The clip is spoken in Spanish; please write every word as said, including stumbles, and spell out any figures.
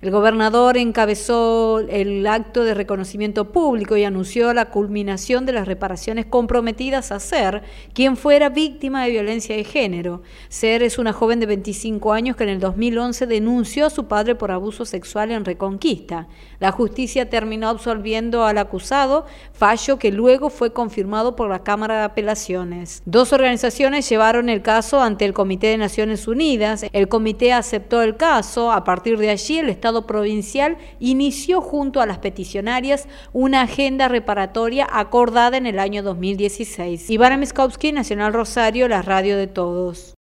El gobernador encabezó el acto de reconocimiento público y anunció la culminación de las reparaciones comprometidas a Ser, quien fuera víctima de violencia de género. Ser es una joven de veinticinco años que en el dos mil once denunció a su padre por abuso sexual en Reconquista. La justicia terminó absolviendo al acusado, fallo que luego fue confirmado por la Cámara de Apelaciones. Dos organizaciones llevaron el caso ante el Comité de Naciones Unidas. El comité aceptó el caso. A partir de allí, el Estado provincial inició junto a las peticionarias una agenda reparatoria acordada en el año dos mil dieciséis. Ivana Miskowski, Nacional Rosario, la radio de todos.